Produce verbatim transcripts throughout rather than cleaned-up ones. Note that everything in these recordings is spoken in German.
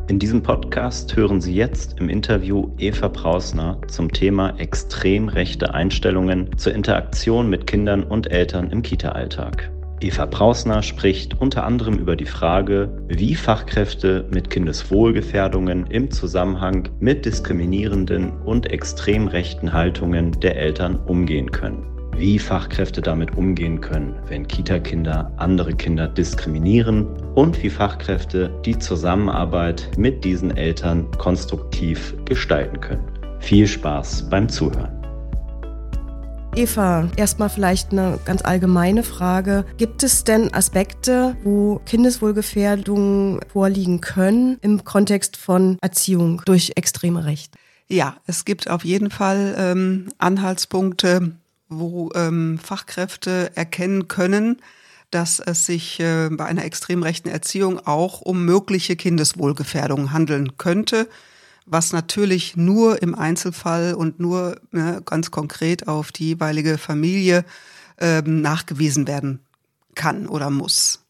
In diesem Podcast hören Sie jetzt im Interview Eva Prausner zum Thema extrem rechte Einstellungen zur Interaktion mit Kindern und Eltern im Kita-Alltag. Eva Prausner spricht unter anderem über die Frage, wie Fachkräfte mit Kindeswohlgefährdungen im Zusammenhang mit diskriminierenden und extrem rechten Haltungen der Eltern umgehen können. Wie Fachkräfte damit umgehen können, wenn Kita-Kinder andere Kinder diskriminieren und wie Fachkräfte die Zusammenarbeit mit diesen Eltern konstruktiv gestalten können. Viel Spaß beim Zuhören. Eva, erstmal vielleicht eine ganz allgemeine Frage. Gibt es denn Aspekte, wo Kindeswohlgefährdungen vorliegen können im Kontext von Erziehung durch extreme Rechte? Ja, es gibt auf jeden Fall ähm, Anhaltspunkte, wo ähm, Fachkräfte erkennen können, dass es sich äh, bei einer extrem rechten Erziehung auch um mögliche Kindeswohlgefährdung handeln könnte, was natürlich nur im Einzelfall und nur ne, ganz konkret auf die jeweilige Familie ähm, nachgewiesen werden kann oder muss.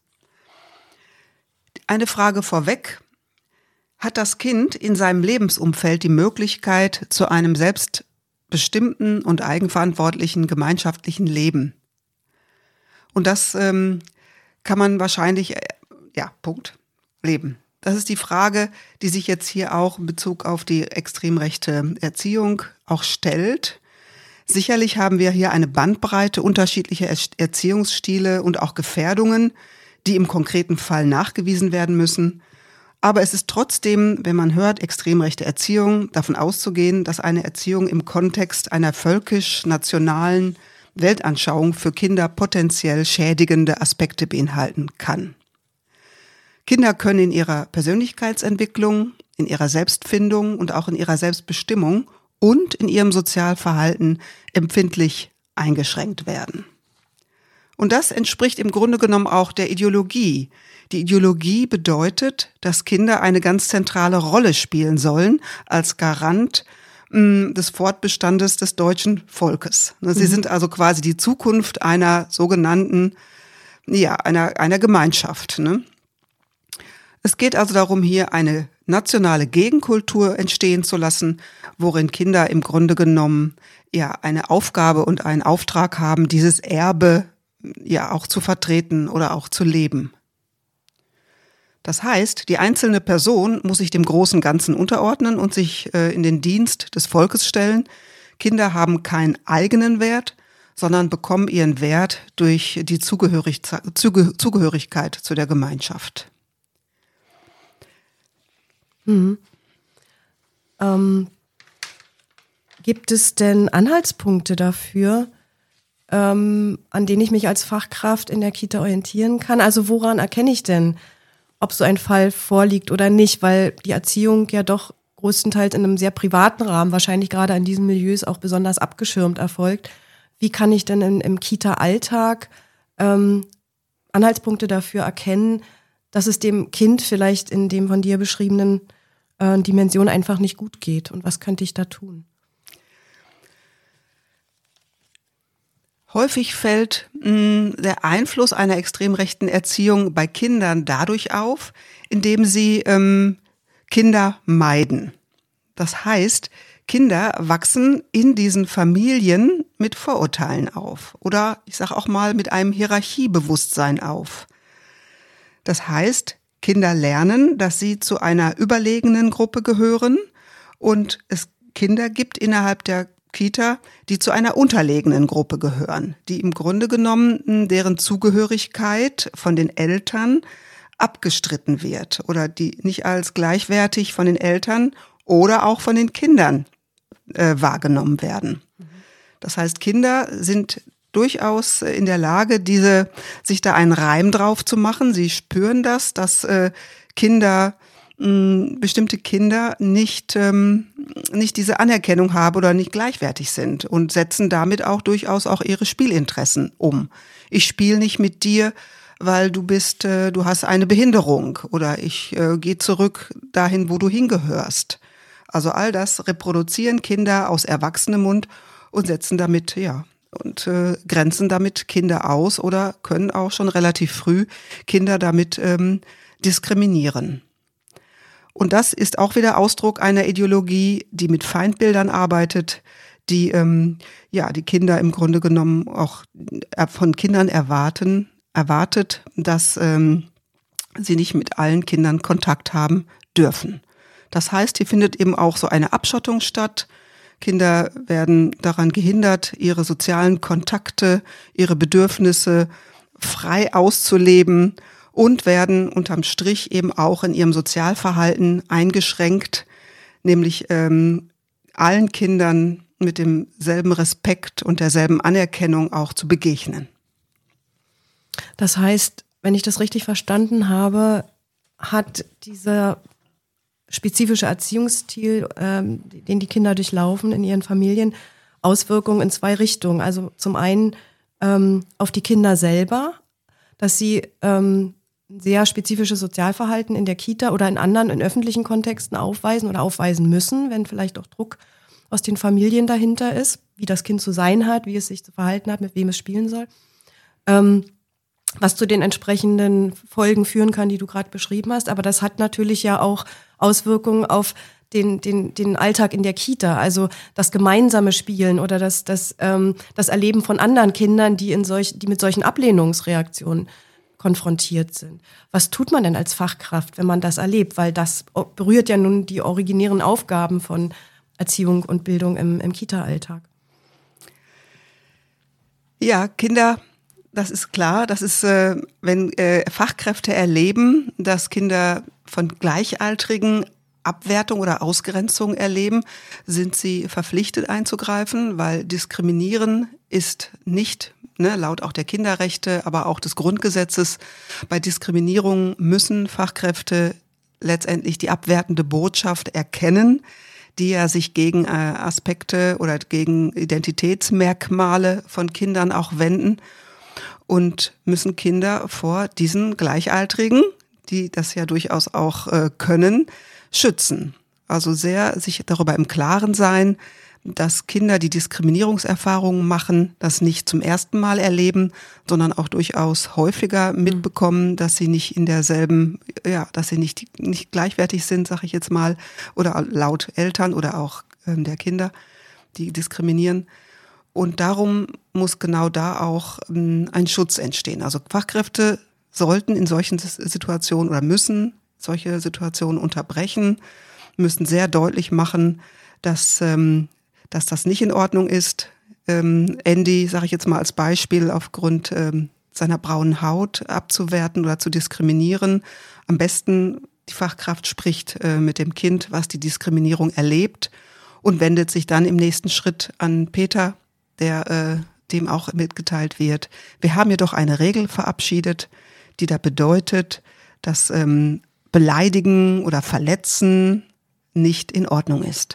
Eine Frage vorweg: Hat das Kind in seinem Lebensumfeld die Möglichkeit zu einem selbst bestimmten und eigenverantwortlichen gemeinschaftlichen Leben? Und das ähm, kann man wahrscheinlich, äh, ja, Punkt, leben. Das ist die Frage, die sich jetzt hier auch in Bezug auf die extrem rechte Erziehung auch stellt. Sicherlich haben wir hier eine Bandbreite unterschiedlicher Erziehungsstile und auch Gefährdungen, die im konkreten Fall nachgewiesen werden müssen. Aber es ist trotzdem, wenn man hört, extrem rechte Erziehung, davon auszugehen, dass eine Erziehung im Kontext einer völkisch-nationalen Weltanschauung für Kinder potenziell schädigende Aspekte beinhalten kann. Kinder können in ihrer Persönlichkeitsentwicklung, in ihrer Selbstfindung und auch in ihrer Selbstbestimmung und in ihrem Sozialverhalten empfindlich eingeschränkt werden. Und das entspricht im Grunde genommen auch der Ideologie. Die Ideologie bedeutet, dass Kinder eine ganz zentrale Rolle spielen sollen als Garant mh, des Fortbestandes des deutschen Volkes. Sie mhm. sind also quasi die Zukunft einer sogenannten, ja, einer, einer Gemeinschaft, ne? Es geht also darum, hier eine nationale Gegenkultur entstehen zu lassen, worin Kinder im Grunde genommen ja eine Aufgabe und einen Auftrag haben, dieses Erbe ja auch zu vertreten oder auch zu leben. Das heißt, die einzelne Person muss sich dem großen Ganzen unterordnen und sich äh, in den Dienst des Volkes stellen. Kinder haben keinen eigenen Wert, sondern bekommen ihren Wert durch die Zugehörig- Zuge- Zugehörigkeit zu der Gemeinschaft. Mhm. Ähm, gibt es denn Anhaltspunkte dafür, ähm, an denen ich mich als Fachkraft in der Kita orientieren kann? Also woran erkenne ich denn, ob so ein Fall vorliegt oder nicht? Weil die Erziehung ja doch größtenteils in einem sehr privaten Rahmen, wahrscheinlich gerade in diesen Milieus auch besonders abgeschirmt erfolgt. Wie kann ich denn in, im Kita-Alltag ähm, Anhaltspunkte dafür erkennen, dass es dem Kind vielleicht in dem von dir beschriebenen äh, Dimension einfach nicht gut geht? Und was könnte ich da tun? Häufig fällt mh, der Einfluss einer extrem rechten Erziehung bei Kindern dadurch auf, indem sie ähm, Kinder meiden. Das heißt, Kinder wachsen in diesen Familien mit Vorurteilen auf oder ich sage auch mal mit einem Hierarchiebewusstsein auf. Das heißt, Kinder lernen, dass sie zu einer überlegenen Gruppe gehören und es Kinder gibt innerhalb der Kita, die zu einer unterlegenen Gruppe gehören, die im Grunde genommen deren Zugehörigkeit von den Eltern abgestritten wird oder die nicht als gleichwertig von den Eltern oder auch von den Kindern äh, wahrgenommen werden. Das heißt, Kinder sind durchaus in der Lage, diese sich da einen Reim drauf zu machen. Sie spüren das, dass äh, Kinder bestimmte Kinder nicht ähm, nicht diese Anerkennung haben oder nicht gleichwertig sind und setzen damit auch durchaus auch ihre Spielinteressen um. Ich spiele nicht mit dir, weil du bist, äh, du hast eine Behinderung oder ich äh, gehe zurück dahin, wo du hingehörst. Also all das reproduzieren Kinder aus erwachsenem Mund und setzen damit, ja, und äh, grenzen damit Kinder aus oder können auch schon relativ früh Kinder damit ähm, diskriminieren. Und das ist auch wieder Ausdruck einer Ideologie, die mit Feindbildern arbeitet, die ähm, ja die Kinder im Grunde genommen auch von Kindern erwarten, erwartet, dass ähm, sie nicht mit allen Kindern Kontakt haben dürfen. Das heißt, hier findet eben auch so eine Abschottung statt. Kinder werden daran gehindert, ihre sozialen Kontakte, ihre Bedürfnisse frei auszuleben und werden unterm Strich eben auch in ihrem Sozialverhalten eingeschränkt, nämlich ähm, allen Kindern mit demselben Respekt und derselben Anerkennung auch zu begegnen. Das heißt, wenn ich das richtig verstanden habe, hat dieser spezifische Erziehungsstil, ähm, den die Kinder durchlaufen in ihren Familien, Auswirkungen in zwei Richtungen. Also zum einen ähm, auf die Kinder selber, dass sie ähm, ein sehr spezifisches Sozialverhalten in der Kita oder in anderen, in öffentlichen Kontexten aufweisen oder aufweisen müssen, wenn vielleicht auch Druck aus den Familien dahinter ist, wie das Kind zu sein hat, wie es sich zu verhalten hat, mit wem es spielen soll. Ähm, was zu den entsprechenden Folgen führen kann, die du gerade beschrieben hast. Aber das hat natürlich ja auch Auswirkungen auf den, den, den Alltag in der Kita, also das gemeinsame Spielen oder das, das, ähm, das Erleben von anderen Kindern, die, in solch, die mit solchen Ablehnungsreaktionen konfrontiert sind. Was tut man denn als Fachkraft, wenn man das erlebt? Weil das berührt ja nun die originären Aufgaben von Erziehung und Bildung im, im Kita-Alltag. Ja, Kinder... Das ist klar, das ist, äh, wenn äh, Fachkräfte erleben, dass Kinder von Gleichaltrigen Abwertung oder Ausgrenzung erleben, sind sie verpflichtet einzugreifen, weil Diskriminieren ist nicht, ne, laut auch der Kinderrechte, aber auch des Grundgesetzes, bei Diskriminierung müssen Fachkräfte letztendlich die abwertende Botschaft erkennen, die ja sich gegen äh, Aspekte oder gegen Identitätsmerkmale von Kindern auch wenden. Und müssen Kinder vor diesen Gleichaltrigen, die das ja durchaus auch äh, können, schützen. Also sehr sich darüber im Klaren sein, dass Kinder, die Diskriminierungserfahrungen machen, das nicht zum ersten Mal erleben, sondern auch durchaus häufiger mitbekommen, dass sie nicht in derselben, ja, dass sie nicht, nicht gleichwertig sind, sage ich jetzt mal, oder laut Eltern oder auch äh, der Kinder, die diskriminieren. Und darum muss genau da auch ähm, ein Schutz entstehen. Also Fachkräfte sollten in solchen Situationen oder müssen solche Situationen unterbrechen, müssen sehr deutlich machen, dass, ähm, dass das nicht in Ordnung ist. Ähm, Andy, sage ich jetzt mal als Beispiel, aufgrund ähm, seiner braunen Haut abzuwerten oder zu diskriminieren. Am besten die Fachkraft spricht äh, mit dem Kind, was die Diskriminierung erlebt und wendet sich dann im nächsten Schritt an Peter, der äh, dem auch mitgeteilt wird. Wir haben jedoch eine Regel verabschiedet, die da bedeutet, dass ähm, Beleidigen oder Verletzen nicht in Ordnung ist.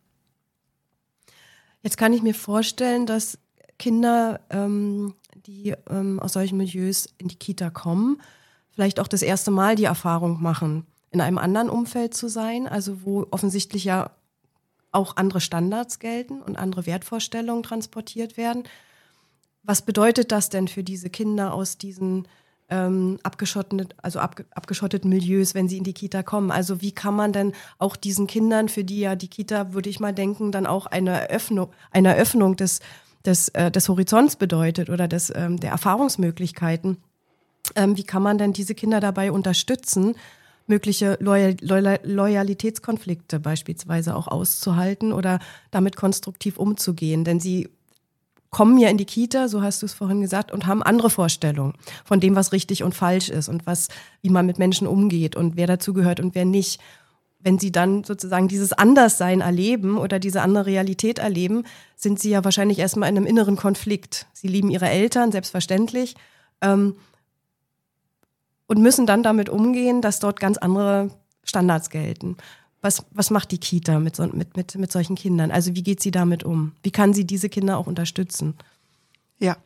Jetzt kann ich mir vorstellen, dass Kinder, ähm, die ähm, aus solchen Milieus in die Kita kommen, vielleicht auch das erste Mal die Erfahrung machen, in einem anderen Umfeld zu sein, also wo offensichtlich ja auch andere Standards gelten und andere Wertvorstellungen transportiert werden. Was bedeutet das denn für diese Kinder aus diesen ähm, abgeschotteten, also ab, abgeschotteten Milieus, wenn sie in die Kita kommen? Also wie kann man denn auch diesen Kindern, für die ja die Kita, würde ich mal denken, dann auch eine Öffnung, eine Öffnung des, des, äh, des Horizonts bedeutet oder des, ähm, der Erfahrungsmöglichkeiten, ähm, wie kann man denn diese Kinder dabei unterstützen, mögliche Loyal- Loyal- Loyalitätskonflikte beispielsweise auch auszuhalten oder damit konstruktiv umzugehen? Denn sie kommen ja in die Kita, so hast du es vorhin gesagt, und haben andere Vorstellungen von dem, was richtig und falsch ist und was, wie man mit Menschen umgeht und wer dazugehört und wer nicht. Wenn sie dann sozusagen dieses Anderssein erleben oder diese andere Realität erleben, sind sie ja wahrscheinlich erstmal in einem inneren Konflikt. Sie lieben ihre Eltern, selbstverständlich, ähm, und müssen dann damit umgehen, dass dort ganz andere Standards gelten. Was, was macht die Kita mit, so, mit, mit, mit solchen Kindern? Also wie geht sie damit um? Wie kann sie diese Kinder auch unterstützen? Ja.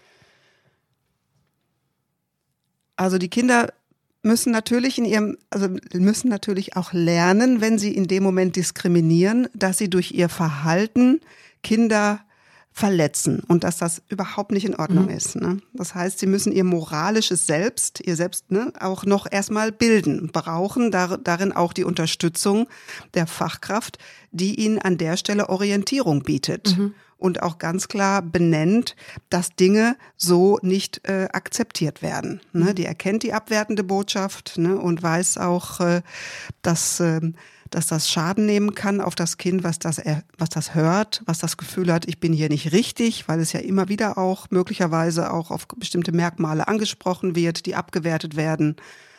Also die Kinder müssen natürlich in ihrem, also müssen natürlich auch lernen, wenn sie in dem Moment diskriminieren, dass sie durch ihr Verhalten Kinder verletzen und dass das überhaupt nicht in Ordnung Mhm. ist. Ne? Das heißt, sie müssen ihr moralisches Selbst, ihr Selbst ne, auch noch erstmal bilden, brauchen dar, darin auch die Unterstützung der Fachkraft, die ihnen an der Stelle Orientierung bietet. Mhm. Und auch ganz klar benennt, dass Dinge so nicht äh, akzeptiert werden. Ne? Die erkennt die abwertende Botschaft, ne? Und weiß auch, äh, dass, äh, dass das Schaden nehmen kann auf das Kind, was das, er, was das hört, was das Gefühl hat, ich bin hier nicht richtig, weil es ja immer wieder auch möglicherweise auch auf bestimmte Merkmale angesprochen wird, die abgewertet werden.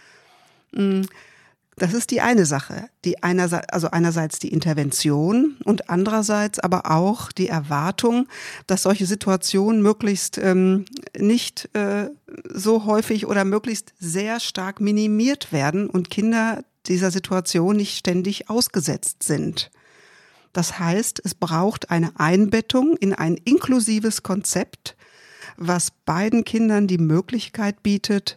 Das ist die eine Sache, die einerseits, also einerseits die Intervention und andererseits aber auch die Erwartung, dass solche Situationen möglichst ähm, nicht äh, so häufig oder möglichst sehr stark minimiert werden und Kinder dieser Situation nicht ständig ausgesetzt sind. Das heißt, es braucht eine Einbettung in ein inklusives Konzept, was beiden Kindern die Möglichkeit bietet,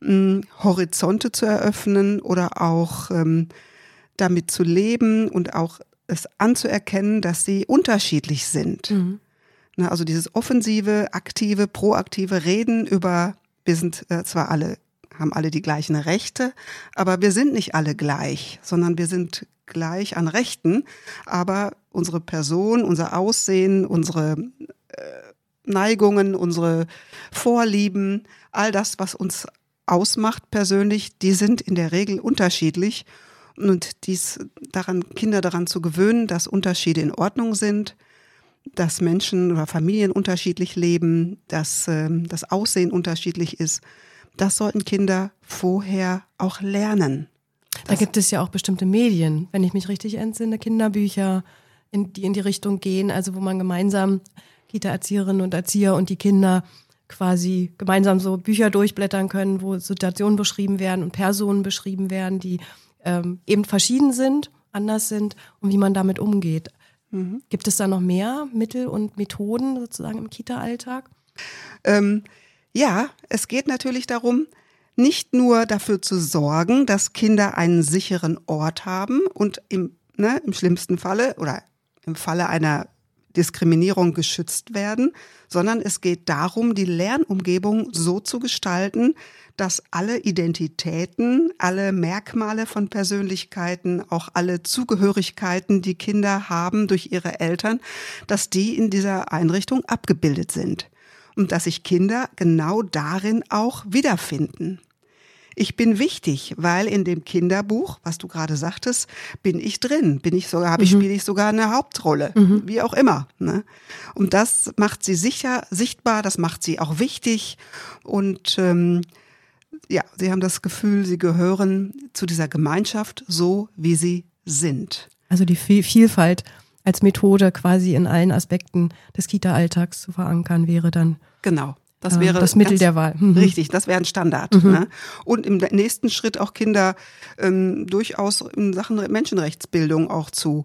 Horizonte zu eröffnen oder auch ähm, damit zu leben und auch es anzuerkennen, dass sie unterschiedlich sind. Mhm. Na, also dieses offensive, aktive, proaktive Reden über, wir sind äh, zwar alle, haben alle die gleichen Rechte, aber wir sind nicht alle gleich, sondern wir sind gleich an Rechten, aber unsere Person, unser Aussehen, unsere äh, Neigungen, unsere Vorlieben, all das, was uns ausmacht persönlich, die sind in der Regel unterschiedlich und dies daran, Kinder daran zu gewöhnen, dass Unterschiede in Ordnung sind, dass Menschen oder Familien unterschiedlich leben, dass äh, das Aussehen unterschiedlich ist, das sollten Kinder vorher auch lernen. Da gibt es ja auch bestimmte Medien, wenn ich mich richtig entsinne, Kinderbücher, in, die in die Richtung gehen, also wo man gemeinsam Kita-Erzieherinnen und Erzieher und die Kinder quasi gemeinsam so Bücher durchblättern können, wo Situationen beschrieben werden und Personen beschrieben werden, die ähm, eben verschieden sind, anders sind und wie man damit umgeht. Mhm. Gibt es da noch mehr Mittel und Methoden sozusagen im Kita-Alltag? Ähm, ja, es geht natürlich darum, nicht nur dafür zu sorgen, dass Kinder einen sicheren Ort haben und im, ne, im schlimmsten Falle oder im Falle einer Diskriminierung geschützt werden, sondern es geht darum, die Lernumgebung so zu gestalten, dass alle Identitäten, alle Merkmale von Persönlichkeiten, auch alle Zugehörigkeiten, die Kinder haben durch ihre Eltern, dass die in dieser Einrichtung abgebildet sind und dass sich Kinder genau darin auch wiederfinden. Ich bin wichtig, weil in dem Kinderbuch, was du gerade sagtest, bin ich drin, bin ich sogar, habe ich, spiele ich sogar eine Hauptrolle, mhm. wie auch immer. Ne? Und das macht sie sicher sichtbar, das macht sie auch wichtig und ähm, ja, sie haben das Gefühl, sie gehören zu dieser Gemeinschaft so, wie sie sind. Also die Vielfalt als Methode quasi in allen Aspekten des Kita-Alltags zu verankern wäre dann genau. Das wäre das Mittel ganz, der Wahl. Mhm. Richtig, das wäre ein Standard. Mhm. Ne? Und im nächsten Schritt auch Kinder ähm, durchaus in Sachen Menschenrechtsbildung auch zu,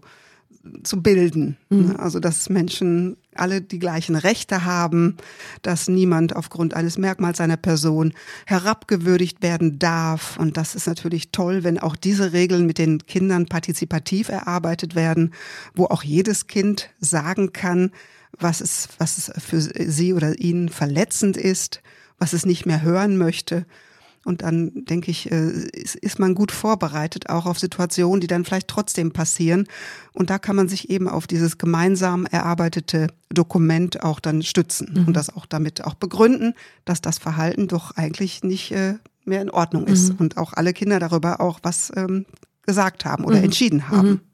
zu bilden. Mhm. Ne? Also dass Menschen alle die gleichen Rechte haben, dass niemand aufgrund eines Merkmals seiner Person herabgewürdigt werden darf. Und das ist natürlich toll, wenn auch diese Regeln mit den Kindern partizipativ erarbeitet werden, wo auch jedes Kind sagen kann, was es, was es für sie oder ihn verletzend ist, was es nicht mehr hören möchte. Und dann, denke ich, ist man gut vorbereitet, auch auf Situationen, die dann vielleicht trotzdem passieren. Und da kann man sich eben auf dieses gemeinsam erarbeitete Dokument auch dann stützen mhm. und das auch damit auch begründen, dass das Verhalten doch eigentlich nicht mehr in Ordnung ist. Mhm. Und auch alle Kinder darüber auch was gesagt haben oder mhm. entschieden haben. Mhm.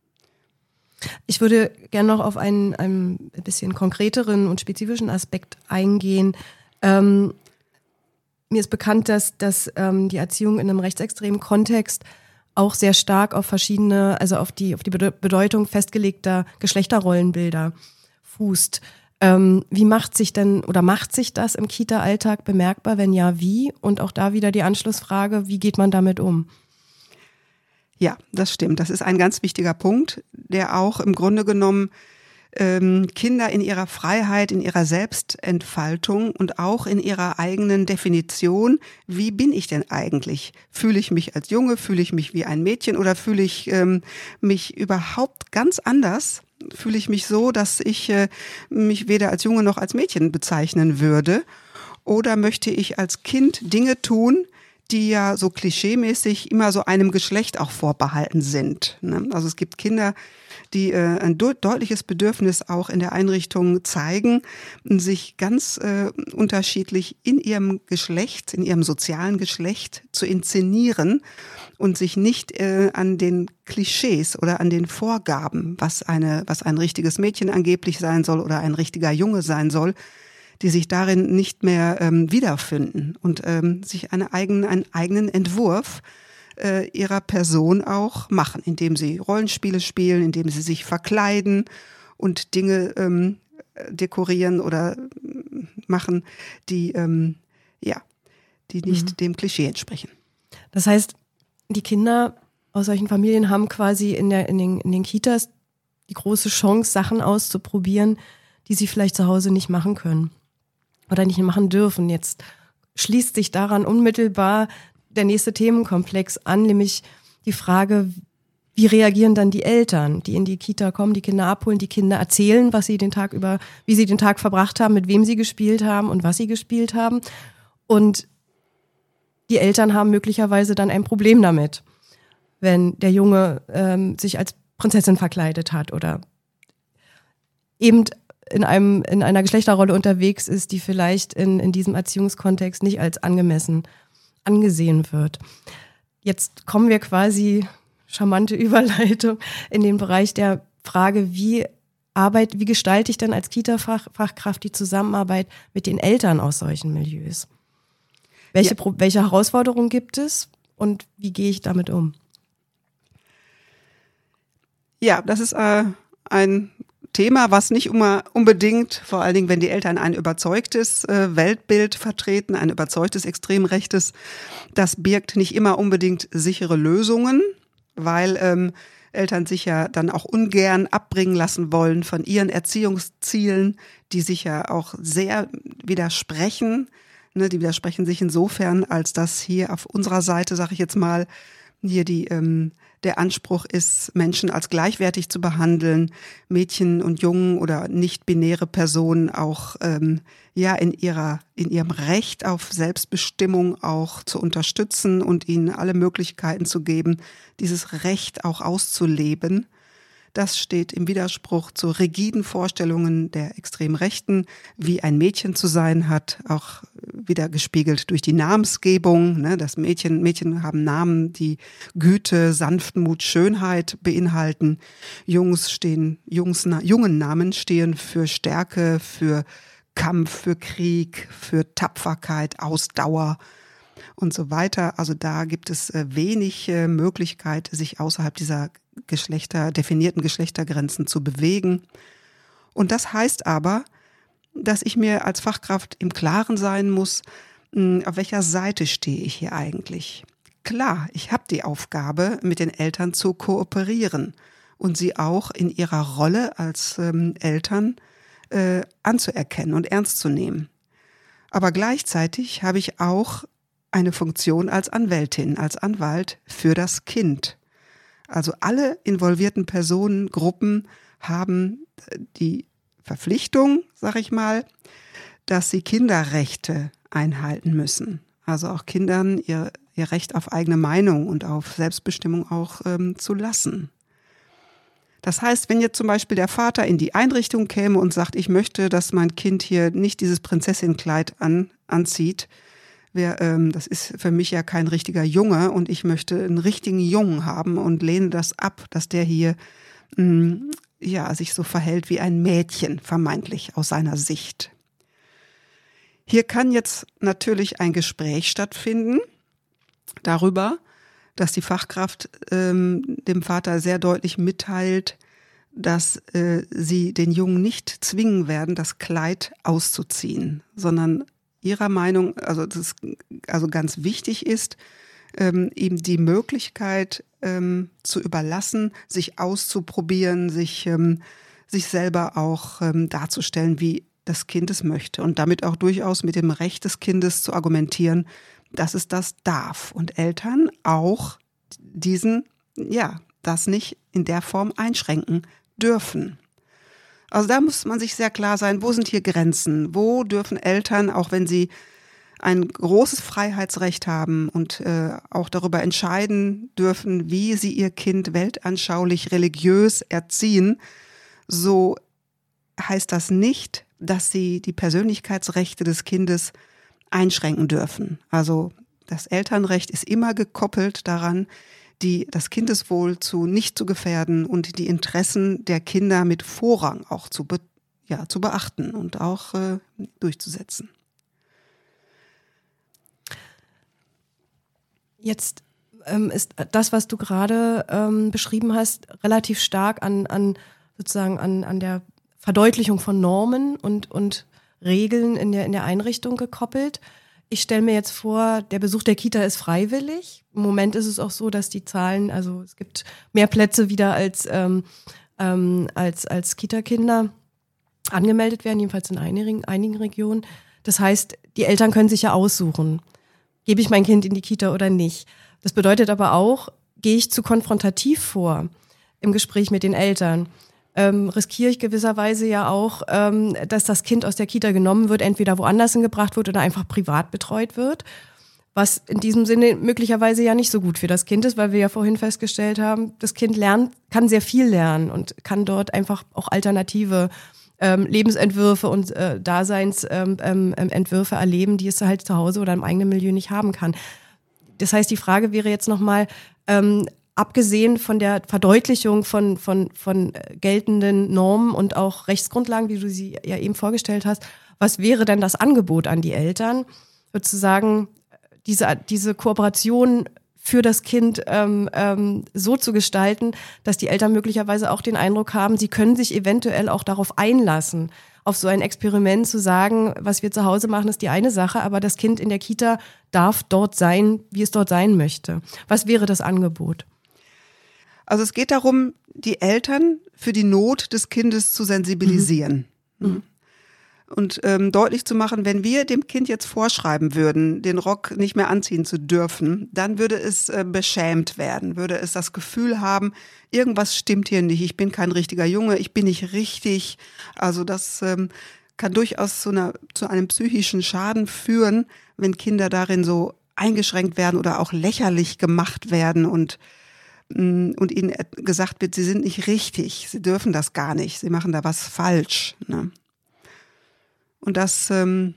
Ich würde gerne noch auf einen, einen bisschen konkreteren und spezifischen Aspekt eingehen. Ähm, mir ist bekannt, dass, dass ähm, die Erziehung in einem rechtsextremen Kontext auch sehr stark auf verschiedene, also auf die, auf die Bedeutung festgelegter Geschlechterrollenbilder fußt. Ähm, wie macht sich denn oder macht sich das im Kita-Alltag bemerkbar? Wenn ja, wie? Und auch da wieder die Anschlussfrage, wie geht man damit um? Ja, das stimmt. Das ist ein ganz wichtiger Punkt, der auch im Grunde genommen ähm, Kinder in ihrer Freiheit, in ihrer Selbstentfaltung und auch in ihrer eigenen Definition, wie bin ich denn eigentlich? Fühle ich mich als Junge, fühle ich mich wie ein Mädchen oder fühle ich ähm, mich überhaupt ganz anders? fühle ich mich so, dass ich äh, mich weder als Junge noch als Mädchen bezeichnen würde? Oder möchte ich als Kind Dinge tun, die ja so klischeemäßig immer so einem Geschlecht auch vorbehalten sind, ne? Also es gibt Kinder, die äh, ein de- deutliches Bedürfnis auch in der Einrichtung zeigen, sich ganz äh, unterschiedlich in ihrem Geschlecht, in ihrem sozialen Geschlecht zu inszenieren und sich nicht äh, an den Klischees oder an den Vorgaben, was eine, was ein richtiges Mädchen angeblich sein soll oder ein richtiger Junge sein soll, die sich darin nicht mehr ähm, wiederfinden und ähm, sich eine eigenen, einen eigenen Entwurf äh, ihrer Person auch machen, indem sie Rollenspiele spielen, indem sie sich verkleiden und Dinge ähm, dekorieren oder machen, die ähm, ja, die nicht mhm. dem Klischee entsprechen. Das heißt, die Kinder aus solchen Familien haben quasi in, der, in, den, in den Kitas die große Chance, Sachen auszuprobieren, die sie vielleicht zu Hause nicht machen können oder nicht machen dürfen. Jetzt schließt sich daran unmittelbar der nächste Themenkomplex an, nämlich die Frage, wie reagieren dann die Eltern, die in die Kita kommen, die Kinder abholen, die Kinder erzählen, was sie den Tag über, wie sie den Tag verbracht haben, mit wem sie gespielt haben und was sie gespielt haben. Und die Eltern haben möglicherweise dann ein Problem damit, wenn der Junge ähm, sich als Prinzessin verkleidet hat oder eben in einem in einer Geschlechterrolle unterwegs ist, die vielleicht in, in diesem Erziehungskontext nicht als angemessen angesehen wird. Jetzt kommen wir quasi, charmante Überleitung, in den Bereich der Frage, wie Arbeit, wie gestalte ich denn als Kita-Fachkraft die Zusammenarbeit mit den Eltern aus solchen Milieus? Welche, ja. welche Herausforderungen gibt es und wie gehe ich damit um? Ja, das ist äh, ein Thema, was nicht immer unbedingt, vor allen Dingen, wenn die Eltern ein überzeugtes äh, Weltbild vertreten, ein überzeugtes extrem rechtes, das birgt nicht immer unbedingt sichere Lösungen, weil ähm, Eltern sich ja dann auch ungern abbringen lassen wollen von ihren Erziehungszielen, die sich ja auch sehr widersprechen. Ne, die widersprechen sich insofern, als dass hier auf unserer Seite, sage ich jetzt mal, hier die ähm, der Anspruch ist, Menschen als gleichwertig zu behandeln, Mädchen und Jungen oder nicht-binäre Personen auch ähm, ja in ihrer in ihrem Recht auf Selbstbestimmung auch zu unterstützen und ihnen alle Möglichkeiten zu geben, dieses Recht auch auszuleben. Das steht im Widerspruch zu rigiden Vorstellungen der extrem Rechten, wie ein Mädchen zu sein hat, auch wieder gespiegelt durch die Namensgebung. Ne? Das Mädchen, Mädchen haben Namen, die Güte, Sanftmut, Schönheit beinhalten. Jungs stehen, Jungs, jungen Namen stehen für Stärke, für Kampf, für Krieg, für Tapferkeit, Ausdauer und so weiter. Also da gibt es wenig Möglichkeit, sich außerhalb dieser Geschlechter, definierten Geschlechtergrenzen zu bewegen. Und das heißt aber, dass ich mir als Fachkraft im Klaren sein muss, auf welcher Seite stehe ich hier eigentlich. Klar, ich habe die Aufgabe, mit den Eltern zu kooperieren und sie auch in ihrer Rolle als ähm, Eltern äh, anzuerkennen und ernst zu nehmen. Aber gleichzeitig habe ich auch eine Funktion als Anwältin, als Anwalt für das Kind. Also alle involvierten Personen, Gruppen haben die Verpflichtung, sag ich mal, dass sie Kinderrechte einhalten müssen. Also auch Kindern ihr, ihr Recht auf eigene Meinung und auf Selbstbestimmung auch ähm, zu lassen. Das heißt, wenn jetzt zum Beispiel der Vater in die Einrichtung käme und sagt, ich möchte, dass mein Kind hier nicht dieses Prinzessinnenkleid an, anzieht, Wer, ähm, das ist für mich ja kein richtiger Junge und ich möchte einen richtigen Jungen haben und lehne das ab, dass der hier mh, ja, sich so verhält wie ein Mädchen, vermeintlich aus seiner Sicht. Hier kann jetzt natürlich ein Gespräch stattfinden darüber, dass die Fachkraft ähm, dem Vater sehr deutlich mitteilt, dass äh, sie den Jungen nicht zwingen werden, das Kleid auszuziehen, sondern ihrer Meinung, also das also ganz wichtig ist, ähm, ihm die Möglichkeit ähm, zu überlassen, sich auszuprobieren, sich ähm, sich selber auch ähm, darzustellen, wie das Kind es möchte und damit auch durchaus mit dem Recht des Kindes zu argumentieren, dass es das darf und Eltern auch diesen, ja, das nicht in der Form einschränken dürfen. Also da muss man sich sehr klar sein, wo sind hier Grenzen? Wo dürfen Eltern, auch wenn sie ein großes Freiheitsrecht haben und äh, auch darüber entscheiden dürfen, wie sie ihr Kind weltanschaulich, religiös erziehen, so heißt das nicht, dass sie die Persönlichkeitsrechte des Kindes einschränken dürfen. Also das Elternrecht ist immer gekoppelt daran, die, das Kindeswohl zu nicht zu gefährden und die Interessen der Kinder mit Vorrang auch zu, be, ja, zu beachten und auch äh, durchzusetzen. Jetzt ähm, ist das, was du gerade ähm, beschrieben hast, relativ stark an, an sozusagen an, an der Verdeutlichung von Normen und, und Regeln in der, in der Einrichtung gekoppelt. Ich stelle mir jetzt vor, der Besuch der Kita ist freiwillig. Im Moment ist es auch so, dass die Zahlen, also es gibt mehr Plätze wieder als, ähm, ähm, als, als Kita-Kinder angemeldet werden, jedenfalls in einigen, einigen Regionen. Das heißt, die Eltern können sich ja aussuchen, gebe ich mein Kind in die Kita oder nicht. Das bedeutet aber auch, gehe ich zu konfrontativ vor im Gespräch mit den Eltern. Ähm, riskiere ich gewisserweise ja auch, ähm, dass das Kind aus der Kita genommen wird, entweder woanders hingebracht wird oder einfach privat betreut wird, was in diesem Sinne möglicherweise ja nicht so gut für das Kind ist, weil wir ja vorhin festgestellt haben, das Kind lernt, kann sehr viel lernen und kann dort einfach auch alternative ähm, Lebensentwürfe und äh, Daseinsentwürfe ähm, erleben, die es halt zu Hause oder im eigenen Milieu nicht haben kann. Das heißt, die Frage wäre jetzt nochmal, ähm, abgesehen von der Verdeutlichung von, von, von geltenden Normen und auch Rechtsgrundlagen, wie du sie ja eben vorgestellt hast, was wäre denn das Angebot an die Eltern, sozusagen diese, diese Kooperation für das Kind ähm, ähm, so zu gestalten, dass die Eltern möglicherweise auch den Eindruck haben, sie können sich eventuell auch darauf einlassen, auf so ein Experiment zu sagen, was wir zu Hause machen, ist die eine Sache, aber das Kind in der Kita darf dort sein, wie es dort sein möchte. Was wäre das Angebot? Also es geht darum, die Eltern für die Not des Kindes zu sensibilisieren. Mhm. Und ähm, deutlich zu machen, wenn wir dem Kind jetzt vorschreiben würden, den Rock nicht mehr anziehen zu dürfen, dann würde es äh, beschämt werden, würde es das Gefühl haben, irgendwas stimmt hier nicht, ich bin kein richtiger Junge, ich bin nicht richtig. Also das ähm, kann durchaus zu, einer, zu einem psychischen Schaden führen, wenn Kinder darin so eingeschränkt werden oder auch lächerlich gemacht werden und und ihnen gesagt wird, sie sind nicht richtig, sie dürfen das gar nicht, sie machen da was falsch. Ne? Und das, ähm,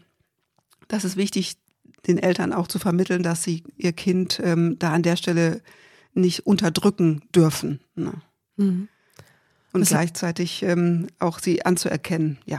das ist wichtig, den Eltern auch zu vermitteln, dass sie ihr Kind ähm, da an der Stelle nicht unterdrücken dürfen. Ne? Mhm. Und das gleichzeitig ähm, auch sie anzuerkennen, ja.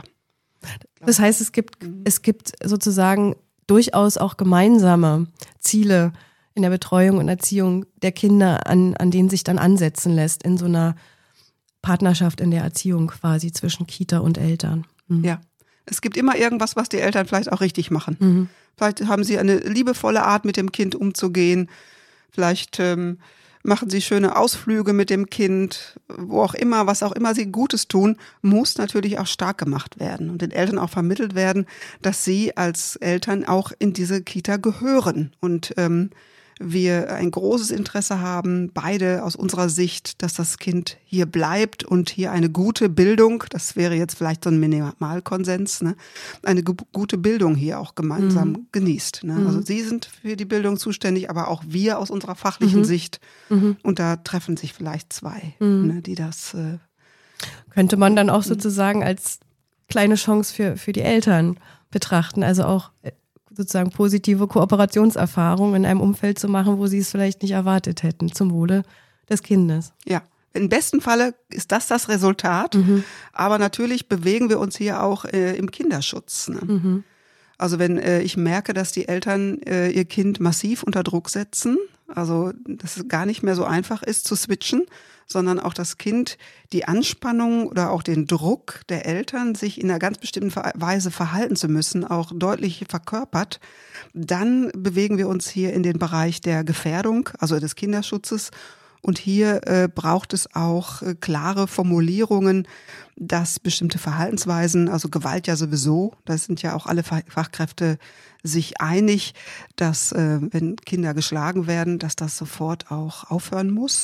Das heißt, es gibt, mhm. es gibt sozusagen durchaus auch gemeinsame Ziele in der Betreuung und Erziehung der Kinder, an, an denen sich dann ansetzen lässt, in so einer Partnerschaft in der Erziehung quasi zwischen Kita und Eltern. Mhm. Ja, es gibt immer irgendwas, was die Eltern vielleicht auch richtig machen. Mhm. Vielleicht haben sie eine liebevolle Art, mit dem Kind umzugehen. Vielleicht ähm, machen sie schöne Ausflüge mit dem Kind. Wo auch immer, was auch immer sie Gutes tun, muss natürlich auch stark gemacht werden und den Eltern auch vermittelt werden, dass sie als Eltern auch in diese Kita gehören und ähm, wir ein großes Interesse haben, beide aus unserer Sicht, dass das Kind hier bleibt und hier eine gute Bildung, das wäre jetzt vielleicht so ein Minimalkonsens, ne, eine ge- gute Bildung hier auch gemeinsam mhm. genießt. Ne? Mhm. Also Sie sind für die Bildung zuständig, aber auch wir aus unserer fachlichen mhm. Sicht. Mhm. Und da treffen sich vielleicht zwei, mhm. ne, die das... Äh, Könnte man dann auch sozusagen als kleine Chance für, für die Eltern betrachten, also auch sozusagen positive Kooperationserfahrungen in einem Umfeld zu machen, wo sie es vielleicht nicht erwartet hätten, zum Wohle des Kindes. Ja, im besten Falle ist das das Resultat, mhm. aber natürlich bewegen wir uns hier auch äh, im Kinderschutz. Ne? Mhm. Also wenn äh, ich merke, dass die Eltern äh, ihr Kind massiv unter Druck setzen, also dass es gar nicht mehr so einfach ist zu switchen, sondern auch das Kind die Anspannung oder auch den Druck der Eltern, sich in einer ganz bestimmten Weise verhalten zu müssen, auch deutlich verkörpert, dann bewegen wir uns hier in den Bereich der Gefährdung, also des Kinderschutzes. Und hier äh, braucht es auch äh, klare Formulierungen, dass bestimmte Verhaltensweisen, also Gewalt ja sowieso, da sind ja auch alle Fachkräfte sich einig, dass äh, wenn Kinder geschlagen werden, dass das sofort auch aufhören muss.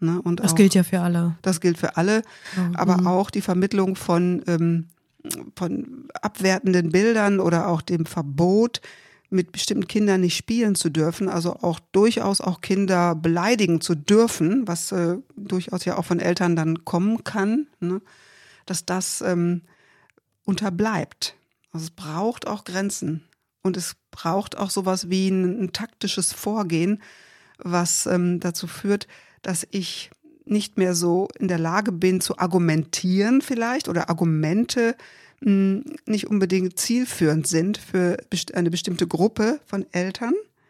Ne? Und das auch, gilt ja für alle. Das gilt für alle, ja, aber mhm. auch die Vermittlung von, ähm, von abwertenden Bildern oder auch dem Verbot, mit bestimmten Kindern nicht spielen zu dürfen, also auch durchaus auch Kinder beleidigen zu dürfen, was äh, durchaus ja auch von Eltern dann kommen kann, ne? Dass das ähm, unterbleibt. Also es braucht auch Grenzen und es braucht auch sowas wie ein, ein taktisches Vorgehen, was ähm, dazu führt, dass ich nicht mehr so in der Lage bin zu argumentieren vielleicht oder Argumente mh, nicht unbedingt zielführend sind für best- eine bestimmte Gruppe von Eltern,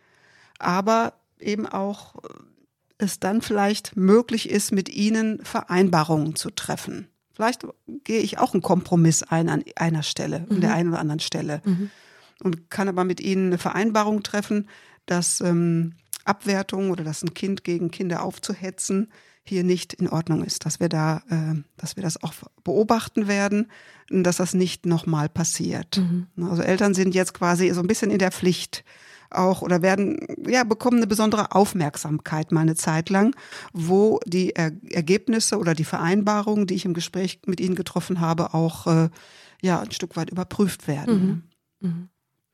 aber eben auch es dann vielleicht möglich ist, mit ihnen Vereinbarungen zu treffen. Vielleicht gehe ich auch einen Kompromiss ein an einer Stelle, an Mhm. der einen oder anderen Stelle. Mhm. Und kann aber mit ihnen eine Vereinbarung treffen, dass ähm, Abwertung oder dass ein Kind gegen Kinder aufzuhetzen hier nicht in Ordnung ist, dass wir da, äh, dass wir das auch beobachten werden, dass das nicht nochmal passiert. Mhm. Also Eltern sind jetzt quasi so ein bisschen in der Pflicht auch oder werden, ja, bekommen eine besondere Aufmerksamkeit mal eine Zeit lang, wo die er- Ergebnisse oder die Vereinbarungen, die ich im Gespräch mit ihnen getroffen habe, auch äh, ja, ein Stück weit überprüft werden. Mhm. Mhm.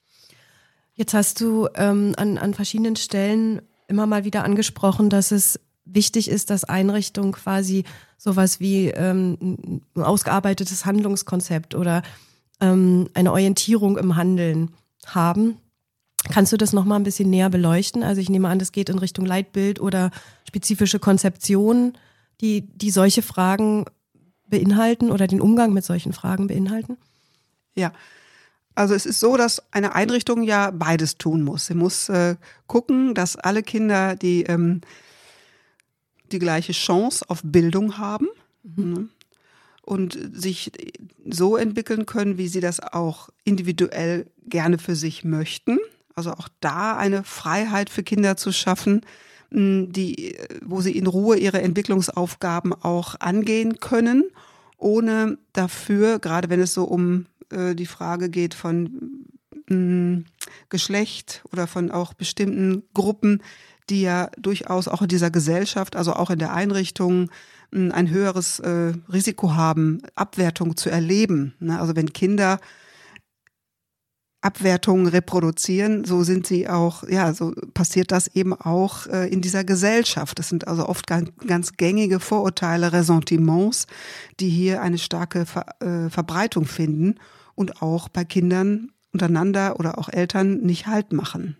Jetzt hast du ähm, an, an verschiedenen Stellen immer mal wieder angesprochen, dass es wichtig ist, dass Einrichtungen quasi sowas wie ähm, ein ausgearbeitetes Handlungskonzept oder ähm, eine Orientierung im Handeln haben. Kannst du das nochmal ein bisschen näher beleuchten? Also ich nehme an, das geht in Richtung Leitbild oder spezifische Konzeptionen, die, die solche Fragen beinhalten oder den Umgang mit solchen Fragen beinhalten? Ja, also es ist so, dass eine Einrichtung ja beides tun muss. Sie muss äh, gucken, dass alle Kinder die, ähm, die gleiche Chance auf Bildung haben, Mhm. ne? Und sich so entwickeln können, wie sie das auch individuell gerne für sich möchten. Also auch da eine Freiheit für Kinder zu schaffen, die, wo sie in Ruhe ihre Entwicklungsaufgaben auch angehen können, ohne dafür, gerade wenn es so um äh, die Frage geht von mh, Geschlecht oder von auch bestimmten Gruppen, die ja durchaus auch in dieser Gesellschaft, also auch in der Einrichtung, mh, ein höheres äh, Risiko haben, Abwertung zu erleben. Ne? Also wenn Kinder Abwertungen reproduzieren, so sind sie auch, ja, so passiert das eben auch äh, in dieser Gesellschaft. Das sind also oft ganz, ganz gängige Vorurteile, Ressentiments, die hier eine starke Ver, äh, Verbreitung finden und auch bei Kindern untereinander oder auch Eltern nicht Halt machen.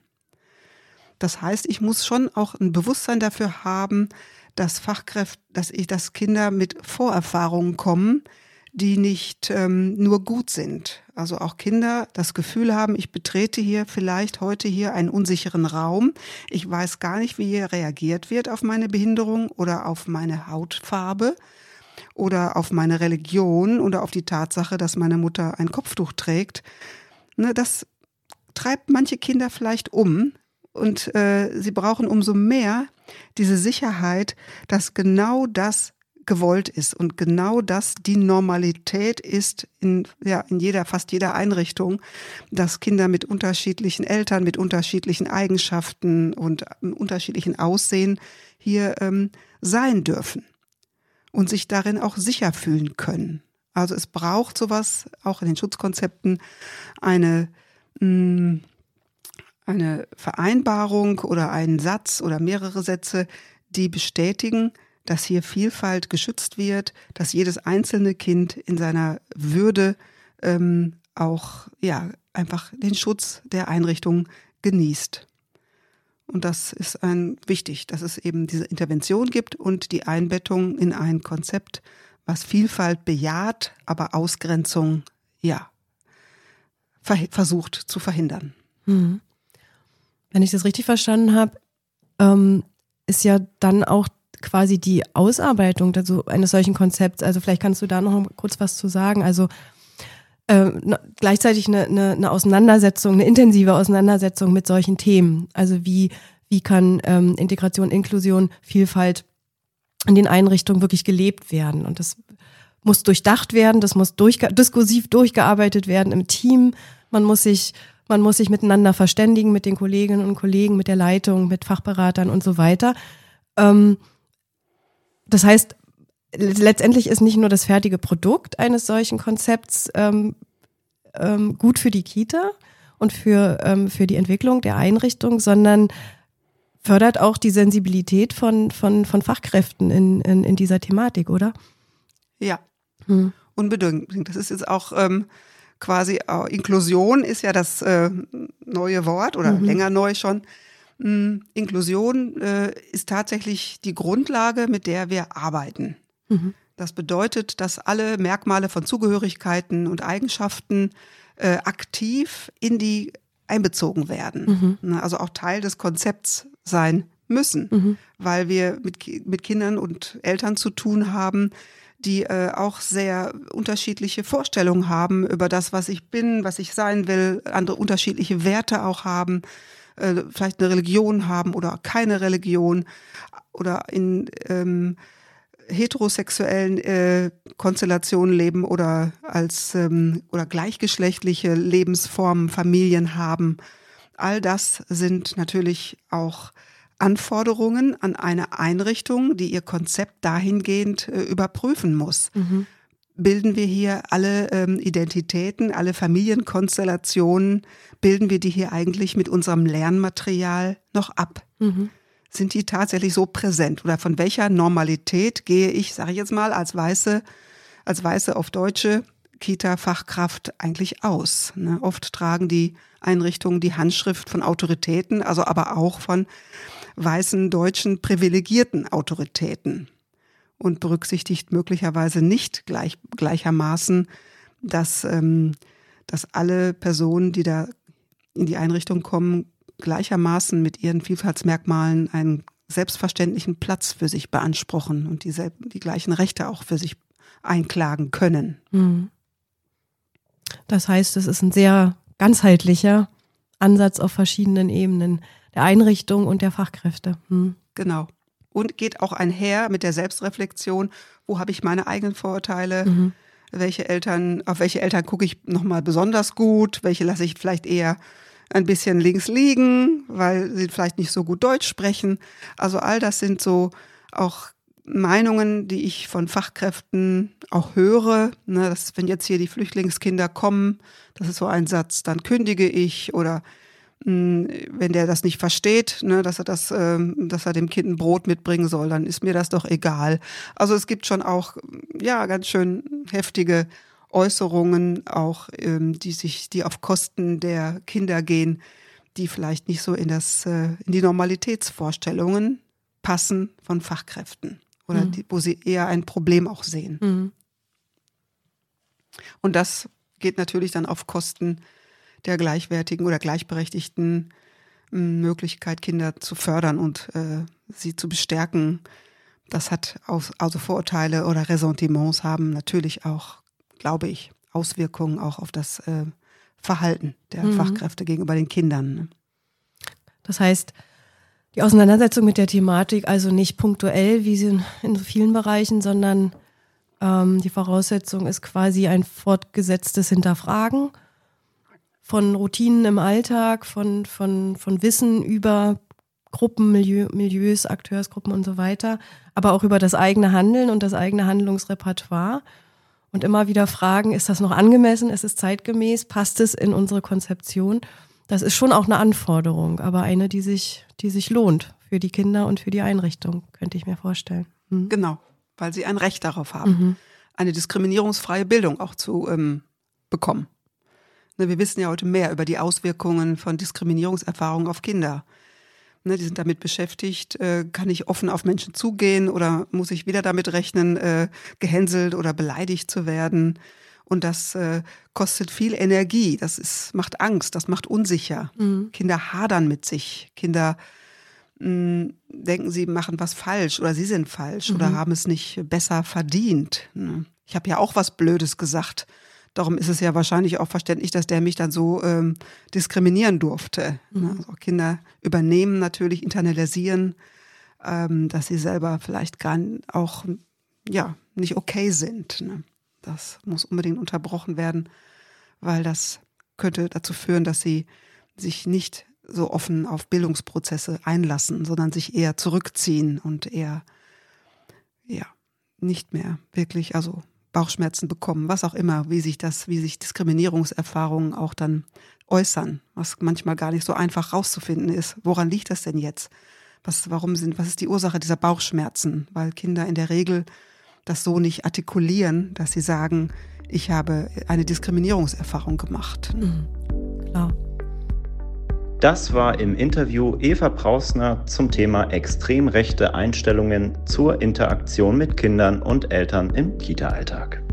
Das heißt, ich muss schon auch ein Bewusstsein dafür haben, dass Fachkräfte, dass ich, dass Kinder mit Vorerfahrungen kommen, die nicht ähm, nur gut sind. Also auch Kinder das Gefühl haben, ich betrete hier vielleicht heute hier einen unsicheren Raum. Ich weiß gar nicht, wie hier reagiert wird auf meine Behinderung oder auf meine Hautfarbe oder auf meine Religion oder auf die Tatsache, dass meine Mutter ein Kopftuch trägt. Ne, das treibt manche Kinder vielleicht um. Und äh, sie brauchen umso mehr diese Sicherheit, dass genau das gewollt ist und genau das die Normalität ist in, ja, in jeder, fast jeder Einrichtung, dass Kinder mit unterschiedlichen Eltern, mit unterschiedlichen Eigenschaften und unterschiedlichen Aussehen hier ähm, sein dürfen und sich darin auch sicher fühlen können. Also es braucht sowas, auch in den Schutzkonzepten, eine mh, eine Vereinbarung oder einen Satz oder mehrere Sätze, die bestätigen, dass hier Vielfalt geschützt wird, dass jedes einzelne Kind in seiner Würde ähm, auch ja einfach den Schutz der Einrichtung genießt. Und das ist ein wichtig, dass es eben diese Intervention gibt und die Einbettung in ein Konzept, was Vielfalt bejaht, aber Ausgrenzung ja ver- versucht zu verhindern. Mhm. Wenn ich das richtig verstanden habe, ähm, ist ja dann auch quasi die Ausarbeitung also eines solchen Konzepts, also vielleicht kannst du da noch kurz was zu sagen, also äh, gleichzeitig eine, eine, eine Auseinandersetzung, eine intensive Auseinandersetzung mit solchen Themen, also wie, wie kann ähm, Integration, Inklusion, Vielfalt in den Einrichtungen wirklich gelebt werden und das muss durchdacht werden, das muss durchge- diskursiv durchgearbeitet werden im Team, man muss sich Man muss sich miteinander verständigen, mit den Kolleginnen und Kollegen, mit der Leitung, mit Fachberatern und so weiter. Ähm, das heißt, letztendlich ist nicht nur das fertige Produkt eines solchen Konzepts ähm, ähm, gut für die Kita und für, ähm, für die Entwicklung der Einrichtung, sondern fördert auch die Sensibilität von, von, von Fachkräften in, in, in dieser Thematik, oder? Ja, Hm. unbedingt. Das ist jetzt auch ähm, quasi, äh, Inklusion ist ja das äh, neue Wort oder Mhm. länger neu schon. Ähm, Inklusion äh, ist tatsächlich die Grundlage, mit der wir arbeiten. Mhm. Das bedeutet, dass alle Merkmale von Zugehörigkeiten und Eigenschaften äh, aktiv in die einbezogen werden. Mhm. Also auch Teil des Konzepts sein müssen, Mhm. weil wir mit, Ki- mit Kindern und Eltern zu tun haben, die äh, auch sehr unterschiedliche Vorstellungen haben über das, was ich bin, was ich sein will, andere unterschiedliche Werte auch haben, äh, vielleicht eine Religion haben oder keine Religion oder in ähm, heterosexuellen äh, Konstellationen leben oder als ähm, oder gleichgeschlechtliche Lebensformen, Familien haben. All das sind natürlich auch Anforderungen an eine Einrichtung, die ihr Konzept dahingehend äh, überprüfen muss. Mhm. Bilden wir hier alle ähm, Identitäten, alle Familienkonstellationen, bilden wir die hier eigentlich mit unserem Lernmaterial noch ab? Mhm. Sind die tatsächlich so präsent? Oder von welcher Normalität gehe ich, sage ich jetzt mal, als weiße, als weiße auf deutsche Kita-Fachkraft eigentlich aus? Ne? Oft tragen die Einrichtungen die Handschrift von Autoritäten, also aber auch von weißen deutschen privilegierten Autoritäten und berücksichtigt möglicherweise nicht gleich, gleichermaßen, dass, ähm, dass alle Personen, die da in die Einrichtung kommen, gleichermaßen mit ihren Vielfaltsmerkmalen einen selbstverständlichen Platz für sich beanspruchen und die, die gleichen Rechte auch für sich einklagen können. Mhm. Das heißt, es ist ein sehr ganzheitlicher Ansatz auf verschiedenen Ebenen der Einrichtung und der Fachkräfte. Mhm. Genau. Und geht auch einher mit der Selbstreflexion, wo habe ich meine eigenen Vorurteile, Mhm. welche Eltern, auf welche Eltern gucke ich nochmal besonders gut, welche lasse ich vielleicht eher ein bisschen links liegen, weil sie vielleicht nicht so gut Deutsch sprechen. Also all das sind so auch Meinungen, die ich von Fachkräften auch höre. Ne, dass, wenn jetzt hier die Flüchtlingskinder kommen, das ist so ein Satz, dann kündige ich oder mh, wenn der das nicht versteht, ne, dass er das, ähm, dass er dem Kind ein Brot mitbringen soll, dann ist mir das doch egal. Also es gibt schon auch ja ganz schön heftige Äußerungen auch, ähm, die sich, die auf Kosten der Kinder gehen, die vielleicht nicht so in das, äh, in die Normalitätsvorstellungen passen von Fachkräften oder Mhm. die, wo sie eher ein Problem auch sehen. Mhm. Und das geht natürlich dann auf Kosten der gleichwertigen oder gleichberechtigten m, Möglichkeit, Kinder zu fördern und äh, sie zu bestärken. Das hat aus, also Vorurteile oder Ressentiments haben natürlich auch, glaube ich, Auswirkungen auch auf das äh, Verhalten der Mhm. Fachkräfte gegenüber den Kindern. Ne? Das heißt, die Auseinandersetzung mit der Thematik also nicht punktuell, wie sie in, in so vielen Bereichen, sondern ähm, die Voraussetzung ist quasi ein fortgesetztes Hinterfragen von Routinen im Alltag, von, von, von Wissen über Gruppen, Milieu, Milieus, Akteursgruppen und so weiter, aber auch über das eigene Handeln und das eigene Handlungsrepertoire. Und immer wieder fragen, ist das noch angemessen, ist es zeitgemäß, passt es in unsere Konzeption? Das ist schon auch eine Anforderung, aber eine, die sich, die sich lohnt für die Kinder und für die Einrichtung, könnte ich mir vorstellen. Mhm. Genau, weil sie ein Recht darauf haben, Mhm. eine diskriminierungsfreie Bildung auch zu ähm, bekommen. Ne, wir wissen ja heute mehr über die Auswirkungen von Diskriminierungserfahrungen auf Kinder. Ne, die sind damit beschäftigt, äh, kann ich offen auf Menschen zugehen oder muss ich wieder damit rechnen, äh, gehänselt oder beleidigt zu werden? Und das äh, kostet viel Energie, das ist, macht Angst, das macht unsicher. Mhm. Kinder hadern mit sich, Kinder mh, denken, sie machen was falsch oder sie sind falsch Mhm. oder haben es nicht besser verdient. Ne? Ich habe ja auch was Blödes gesagt. Darum ist es ja wahrscheinlich auch verständlich, dass der mich dann so ähm, diskriminieren durfte. Mhm. Ne? Also Kinder übernehmen natürlich, internalisieren, ähm, dass sie selber vielleicht gar auch ja, nicht okay sind. Ne? Das muss unbedingt unterbrochen werden, weil das könnte dazu führen, dass sie sich nicht so offen auf Bildungsprozesse einlassen, sondern sich eher zurückziehen und eher ja, nicht mehr wirklich, also Bauchschmerzen bekommen, was auch immer, wie sich das, wie sich Diskriminierungserfahrungen auch dann äußern, was manchmal gar nicht so einfach rauszufinden ist. Woran liegt das denn jetzt? Was, warum sind, was ist die Ursache dieser Bauchschmerzen? Weil Kinder in der Regel das so nicht artikulieren, dass sie sagen, ich habe eine Diskriminierungserfahrung gemacht. Mhm. Klar. Das war im Interview Eva Prausner zum Thema extrem rechte Einstellungen zur Interaktion mit Kindern und Eltern im Kita-Alltag.